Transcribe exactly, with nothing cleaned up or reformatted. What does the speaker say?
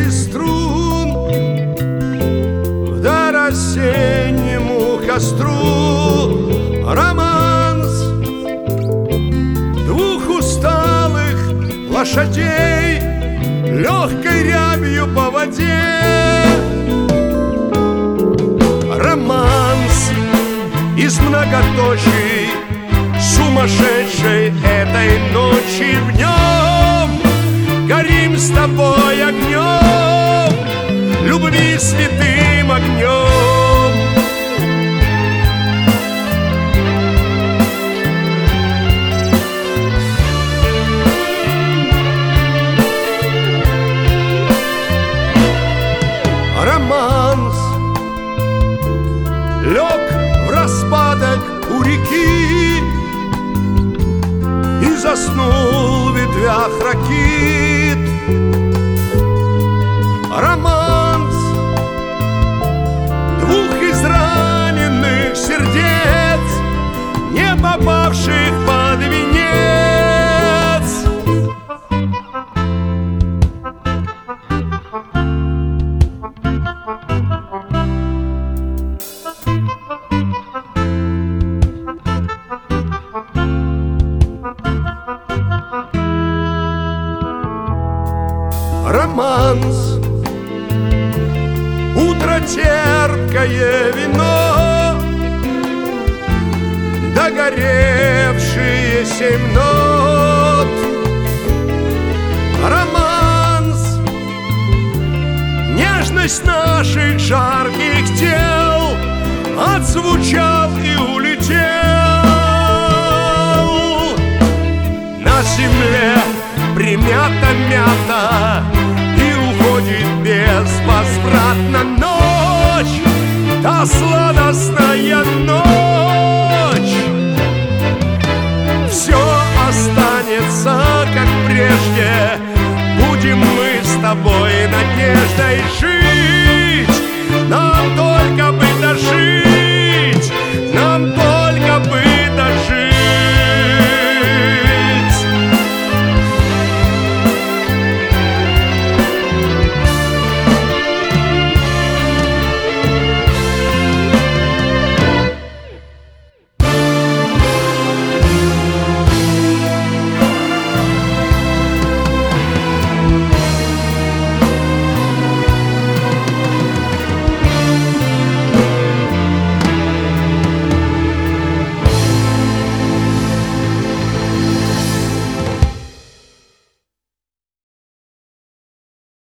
из струн вдаль осеннему костру. Романс двух усталых лошадей легкой рябью по воде. Романс из многоточий сумасшедшей этой ночи. В нем горим с тобой огнем, любви святым огнем. Романс лег в распадок у реки и заснул в ветвях ракит. Романс двух израненных сердец, не попавших под венец. Романс, утро терпкое вино, догоревшие семь нот. Романс, нежность наших жарких тел отзвучал и улетел. На земле примята-мята и уходит безвозвратно ночь, та сладостная ночь. Все останется, как прежде, будем мы с тобой надежды.